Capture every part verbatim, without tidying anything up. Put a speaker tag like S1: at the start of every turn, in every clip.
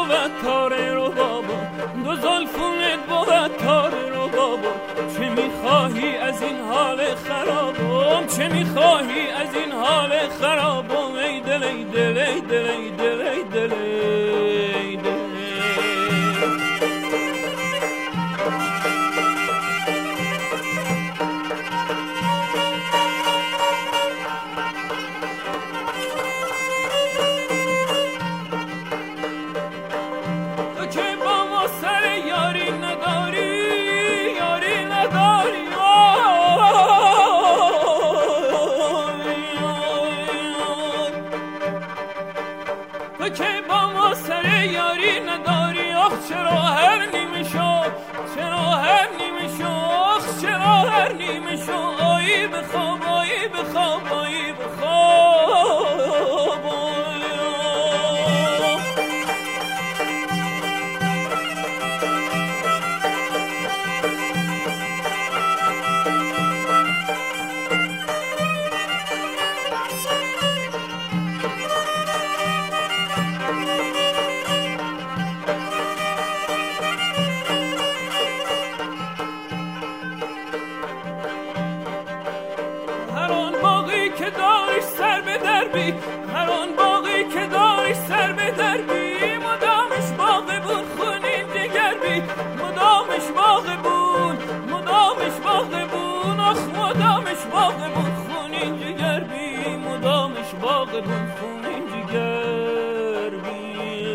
S1: بود تاره رو بابا، دو زلفونت بود تاره رو بابا. چه میخواهی از این حال خرابم، چه میخواهی از این حال خرابم؟ ای دل ای دل ای دل ای دل ای دل ای دل. چرا هر نیمه شو، چرا هر نیمه شو، آخ چرا هر نیمه شو. آیی بخواب، آیی بخواب، آیی بخواب. هر آن باقی که داشت سر به در بی، مدامش باغ بود خونین دیگر بی، مدامش باغ بود، مدامش باغ بود، آخ مدامش باغ بود خونین دیگر بی، مدامش باغ بود خونین دیگر بی.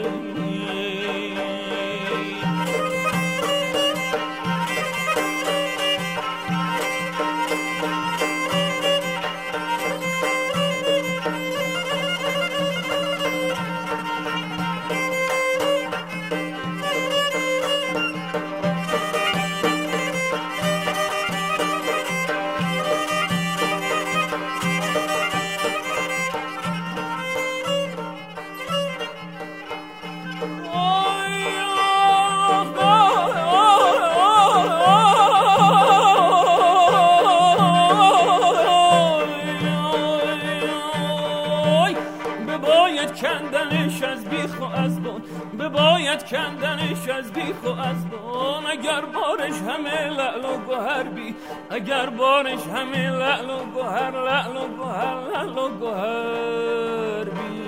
S1: بباید کندنش از بیخ و از بان، اگر بارش همه لعل و گوهر بی، اگر بارش همه لعل و گوهر، لعل و گوهر، لعل و گوهر بی.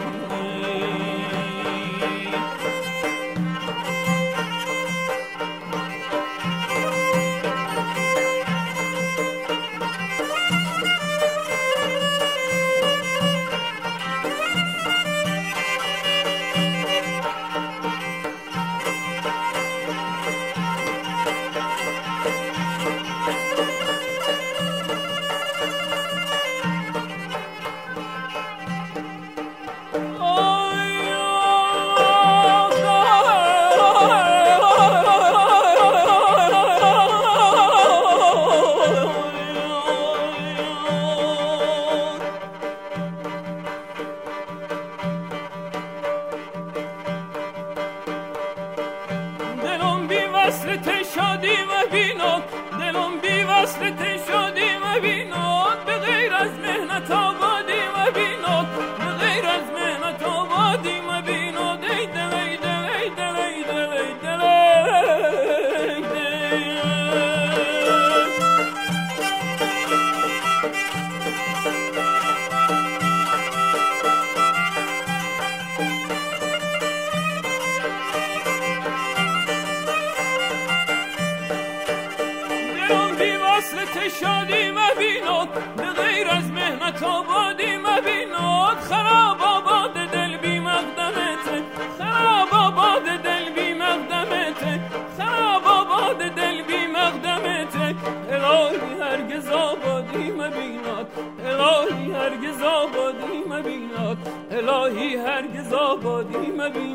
S1: شادی مبیناد به غیر از مهنت آبادی مبیناد، خراب آباد دل بی مقدمت، خراب آباد دل بی مقدمت، خراب آباد دل بی مقدمت. الهی هرگز آبادی مبیناد، الهی هرگز آبادی مبیناد، الهی هرگز آبادی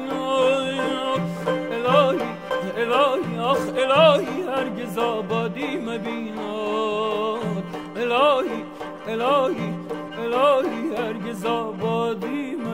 S1: مبیناد. الهی الهی آخ الهی هرگز آبادی مبیناد، الهی الهی الهی هرگز آبادی